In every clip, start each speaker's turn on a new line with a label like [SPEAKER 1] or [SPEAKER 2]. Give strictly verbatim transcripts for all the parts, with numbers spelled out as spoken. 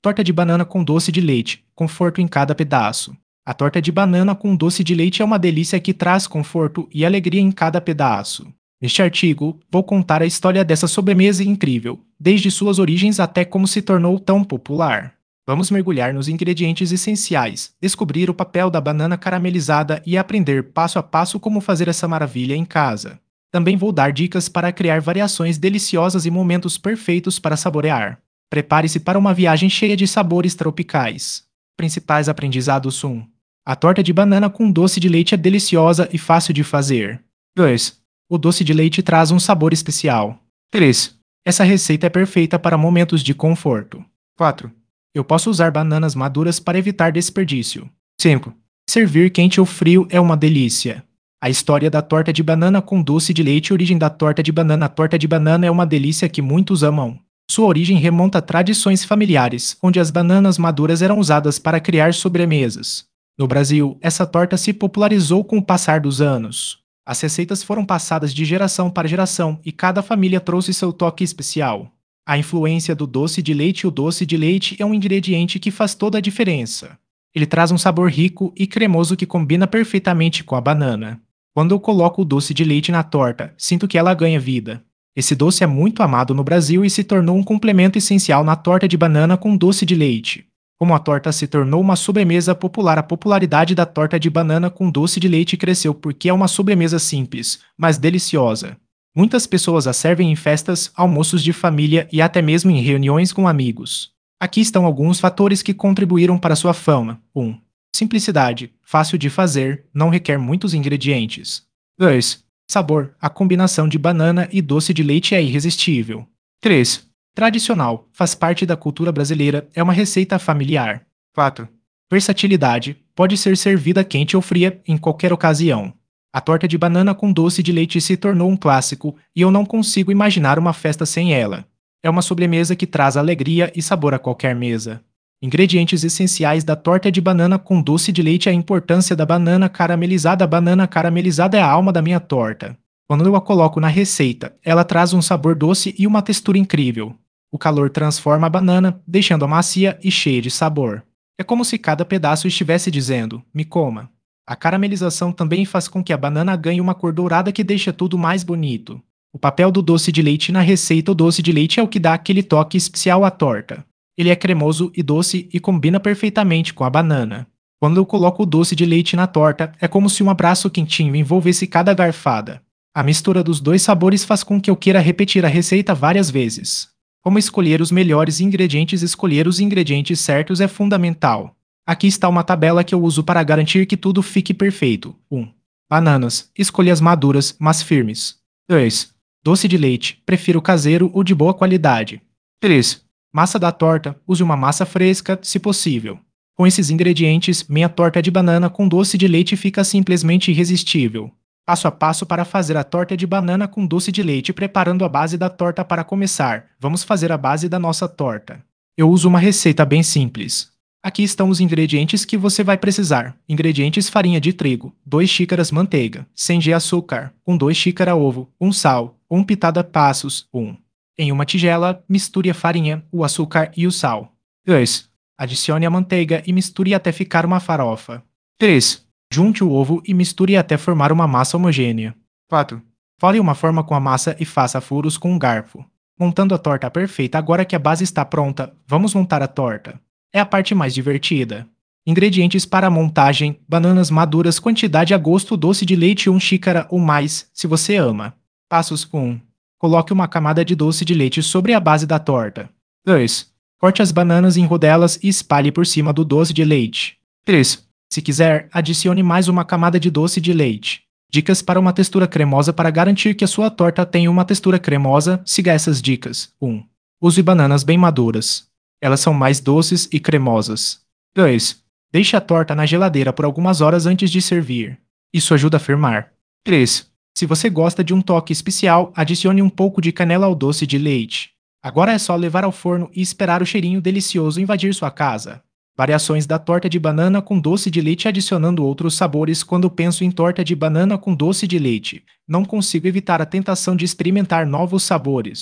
[SPEAKER 1] Torta de banana com doce de leite, conforto em cada pedaço. A torta de banana com doce de leite é uma delícia que traz conforto e alegria em cada pedaço. Neste artigo, vou contar a história dessa sobremesa incrível, desde suas origens até como se tornou tão popular. Vamos mergulhar nos ingredientes essenciais, descobrir o papel da banana caramelizada e aprender passo a passo como fazer essa maravilha em casa. Também vou dar dicas para criar variações deliciosas e momentos perfeitos para saborear. Prepare-se para uma viagem cheia de sabores tropicais. Principais aprendizados: um. A torta de banana com doce de leite é deliciosa e fácil de fazer. dois. O doce de leite traz um sabor especial. três. Essa receita é perfeita para momentos de conforto. quatro. Eu posso usar bananas maduras para evitar desperdício. cinco. Servir quente ou frio é uma delícia. A história da torta de banana com doce de leite. Origem da torta de banana. A torta de banana é uma delícia que muitos amam. Sua origem remonta a tradições familiares, onde as bananas maduras eram usadas para criar sobremesas. No Brasil, essa torta se popularizou com o passar dos anos. As receitas foram passadas de geração para geração e cada família trouxe seu toque especial. A influência do doce de leite. O doce de leite é um ingrediente que faz toda a diferença. Ele traz um sabor rico e cremoso que combina perfeitamente com a banana. Quando eu coloco o doce de leite na torta, sinto que ela ganha vida. Esse doce é muito amado no Brasil e se tornou um complemento essencial na torta de banana com doce de leite. Como a torta se tornou uma sobremesa popular, a popularidade da torta de banana com doce de leite cresceu porque é uma sobremesa simples, mas deliciosa. Muitas pessoas a servem em festas, almoços de família e até mesmo em reuniões com amigos. Aqui estão alguns fatores que contribuíram para sua fama. um. Simplicidade, fácil de fazer, não requer muitos ingredientes. dois. Sabor, a combinação de banana e doce de leite é irresistível. três. Tradicional, faz parte da cultura brasileira, é uma receita familiar. quatro. Versatilidade, pode ser servida quente ou fria, em qualquer ocasião. A torta de banana com doce de leite se tornou um clássico e eu não consigo imaginar uma festa sem ela. É uma sobremesa que traz alegria e sabor a qualquer mesa. Ingredientes essenciais da torta de banana com doce de leite. A importância da banana caramelizada. A banana caramelizada é a alma da minha torta. Quando eu a coloco na receita, ela traz um sabor doce e uma textura incrível. O calor transforma a banana, deixando-a macia e cheia de sabor. É como se cada pedaço estivesse dizendo: me coma. A caramelização também faz com que a banana ganhe uma cor dourada que deixa tudo mais bonito. O papel do doce de leite na receita. O doce de leite é o que dá aquele toque especial à torta. Ele é cremoso e doce e combina perfeitamente com a banana. Quando eu coloco o doce de leite na torta, é como se um abraço quentinho envolvesse cada garfada. A mistura dos dois sabores faz com que eu queira repetir a receita várias vezes. Como escolher os melhores ingredientes? Escolher os ingredientes certos é fundamental. Aqui está uma tabela que eu uso para garantir que tudo fique perfeito. um. Bananas. Escolha as maduras, mas firmes. dois. Doce de leite. Prefiro caseiro ou de boa qualidade. três. Massa da torta. Use uma massa fresca, se possível. Com esses ingredientes, minha torta de banana com doce de leite fica simplesmente irresistível. Passo a passo para fazer a torta de banana com doce de leite. Preparando a base da torta. Para começar, vamos fazer a base da nossa torta. Eu uso uma receita bem simples. Aqui estão os ingredientes que você vai precisar. Ingredientes: farinha de trigo, duas xícaras manteiga, cem gramas de açúcar, um dois xícaras ovo, um sal, um pitada passos, um. Em uma tigela, misture a farinha, o açúcar e o sal. dois. Adicione a manteiga e misture até ficar uma farofa. três. Junte o ovo e misture até formar uma massa homogênea. quatro. Fole uma forma com a massa e faça furos com um garfo. Montando a torta perfeita. Agora que a base está pronta, vamos montar a torta. É a parte mais divertida. Ingredientes para a montagem: bananas maduras, quantidade a gosto, doce de leite uma xícara ou mais, se você ama. Passos: um. Coloque uma camada de doce de leite sobre a base da torta. dois. Corte as bananas em rodelas e espalhe por cima do doce de leite. três. Se quiser, adicione mais uma camada de doce de leite. Dicas para uma textura cremosa. Para garantir que a sua torta tenha uma textura cremosa, siga essas dicas. um. Use bananas bem maduras. Elas são mais doces e cremosas. dois. Deixe a torta na geladeira por algumas horas antes de servir. Isso ajuda a firmar. três. Se você gosta de um toque especial, adicione um pouco de canela ao doce de leite. Agora é só levar ao forno e esperar o cheirinho delicioso invadir sua casa. Variações da torta de banana com doce de leite. Adicionando outros sabores. Quando penso em torta de banana com doce de leite, não consigo evitar a tentação de experimentar novos sabores.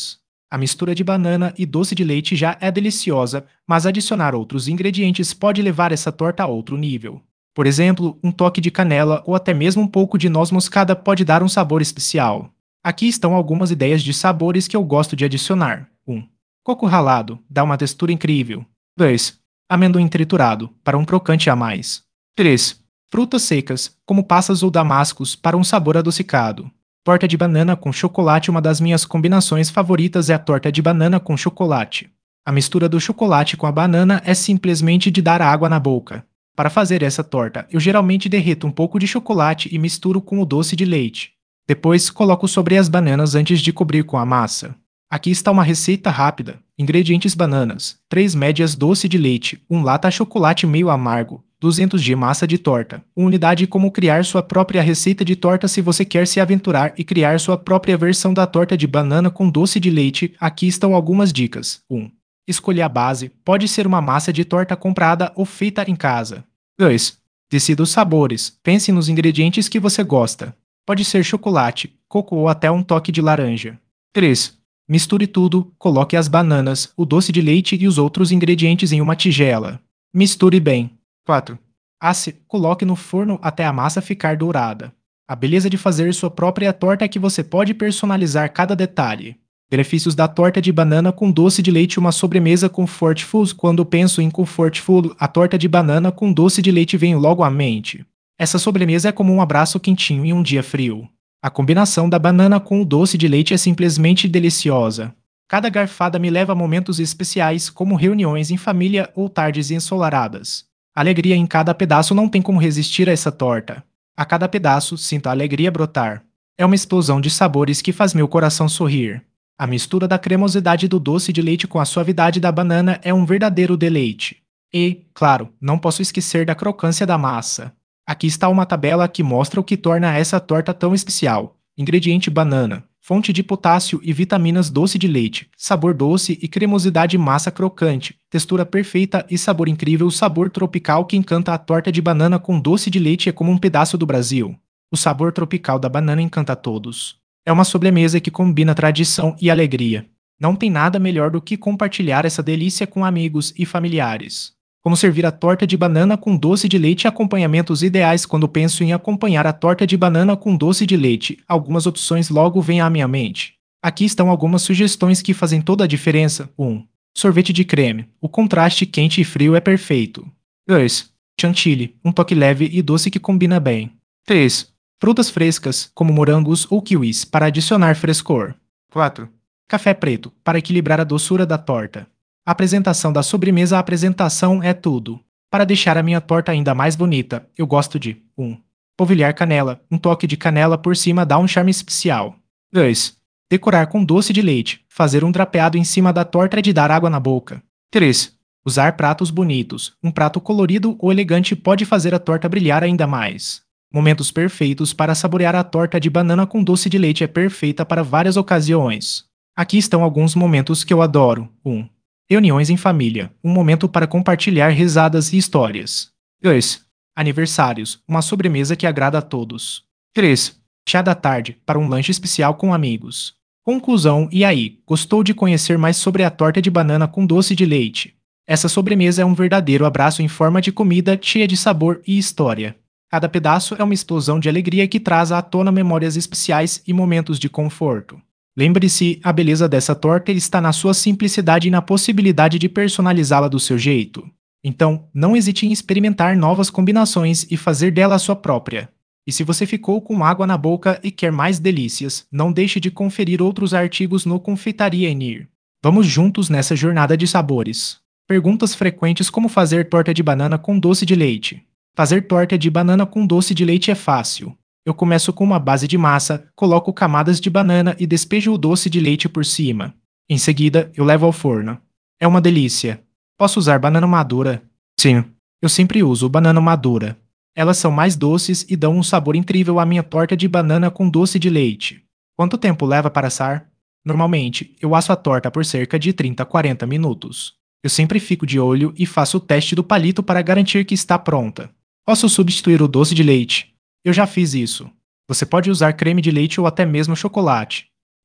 [SPEAKER 1] A mistura de banana e doce de leite já é deliciosa, mas adicionar outros ingredientes pode levar essa torta a outro nível. Por exemplo, um toque de canela ou até mesmo um pouco de noz moscada pode dar um sabor especial. Aqui estão algumas ideias de sabores que eu gosto de adicionar. um. Coco ralado, dá uma textura incrível. dois. Amendoim triturado, para um crocante a mais. três. Frutas secas, como passas ou damascos, para um sabor adocicado. Torta de banana com chocolate. Uma das minhas combinações favoritas é a torta de banana com chocolate. A mistura do chocolate com a banana é simplesmente de dar água na boca. Para fazer essa torta, eu geralmente derreto um pouco de chocolate e misturo com o doce de leite. Depois, coloco sobre as bananas antes de cobrir com a massa. Aqui está uma receita rápida. Ingredientes: bananas, três médias doce de leite, um lata chocolate meio amargo, duzentos gramas massa de torta, uma unidade. Como criar sua própria receita de torta. Se você quer se aventurar e criar sua própria versão da torta de banana com doce de leite, aqui estão algumas dicas. um. Escolha a base, pode ser uma massa de torta comprada ou feita em casa. dois. Decida os sabores, pense nos ingredientes que você gosta. Pode ser chocolate, coco ou até um toque de laranja. três. Misture tudo, coloque as bananas, o doce de leite e os outros ingredientes em uma tigela. Misture bem. quatro. Asse, coloque no forno até a massa ficar dourada. A beleza de fazer sua própria torta é que você pode personalizar cada detalhe. Benefícios da torta de banana com doce de leite. Uma sobremesa comfort food. Quando penso em comfort food, a torta de banana com doce de leite vem logo à mente. Essa sobremesa é como um abraço quentinho em um dia frio. A combinação da banana com o doce de leite é simplesmente deliciosa. Cada garfada me leva a momentos especiais, como reuniões em família ou tardes ensolaradas. Alegria em cada pedaço. Não tem como resistir a essa torta. A cada pedaço, sinto a alegria brotar. É uma explosão de sabores que faz meu coração sorrir. A mistura da cremosidade do doce de leite com a suavidade da banana é um verdadeiro deleite. E, claro, não posso esquecer da crocância da massa. Aqui está uma tabela que mostra o que torna essa torta tão especial. Ingrediente: banana, fonte de potássio e vitaminas, doce de leite, sabor doce e cremosidade, massa crocante, textura perfeita e sabor incrível. Sabor tropical que encanta. A torta de banana com doce de leite é como um pedaço do Brasil. O sabor tropical da banana encanta a todos. É uma sobremesa que combina tradição e alegria. Não tem nada melhor do que compartilhar essa delícia com amigos e familiares. Como servir a torta de banana com doce de leite. Acompanhamentos ideais. Quando penso em acompanhar a torta de banana com doce de leite, algumas opções logo vêm à minha mente. Aqui estão algumas sugestões que fazem toda a diferença. um. Sorvete de creme. O contraste quente e frio é perfeito. dois. Chantilly. Um toque leve e doce que combina bem. três. Frutas frescas, como morangos ou kiwis, para adicionar frescor. quatro. Café preto, para equilibrar a doçura da torta. A apresentação da sobremesa. A apresentação é tudo. Para deixar a minha torta ainda mais bonita, eu gosto de um. Polvilhar canela. Um toque de canela por cima dá um charme especial. dois. Decorar com doce de leite. Fazer um drapeado em cima da torta é de dar água na boca. três. Usar pratos bonitos. Um prato colorido ou elegante pode fazer a torta brilhar ainda mais. Momentos perfeitos para saborear. A torta de banana com doce de leite é perfeita para várias ocasiões. Aqui estão alguns momentos que eu adoro. um. Reuniões em família. Um momento para compartilhar risadas e histórias. dois. Aniversários. Uma sobremesa que agrada a todos. três. Chá da tarde, para um lanche especial com amigos. Conclusão. E aí, gostou de conhecer mais sobre a torta de banana com doce de leite? Essa sobremesa é um verdadeiro abraço em forma de comida, cheia de sabor e história. Cada pedaço é uma explosão de alegria que traz à tona memórias especiais e momentos de conforto. Lembre-se, a beleza dessa torta está na sua simplicidade e na possibilidade de personalizá-la do seu jeito. Então, não hesite em experimentar novas combinações e fazer dela a sua própria. E se você ficou com água na boca e quer mais delícias, não deixe de conferir outros artigos no Confeitaria Enir. Vamos juntos nessa jornada de sabores. Perguntas frequentes: como fazer torta de banana com doce de leite? Fazer torta de banana com doce de leite é fácil. Eu começo com uma base de massa, coloco camadas de banana e despejo o doce de leite por cima. Em seguida, eu levo ao forno. É uma delícia. Posso usar banana madura? Sim, eu sempre uso banana madura. Elas são mais doces e dão um sabor incrível à minha torta de banana com doce de leite. Quanto tempo leva para assar? Normalmente, eu asso a torta por cerca de trinta a quarenta minutos. Eu sempre fico de olho e faço o teste do palito para garantir que está pronta. Posso substituir o doce de leite? Eu já fiz isso. Você pode usar creme de leite ou até mesmo chocolate.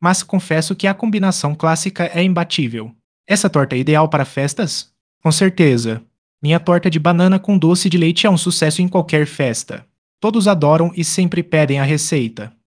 [SPEAKER 1] mas confesso que a combinação clássica é imbatível. Essa torta é ideal para festas? Com certeza. Minha torta de banana com doce de leite é um sucesso em qualquer festa. Todos adoram e sempre pedem a receita.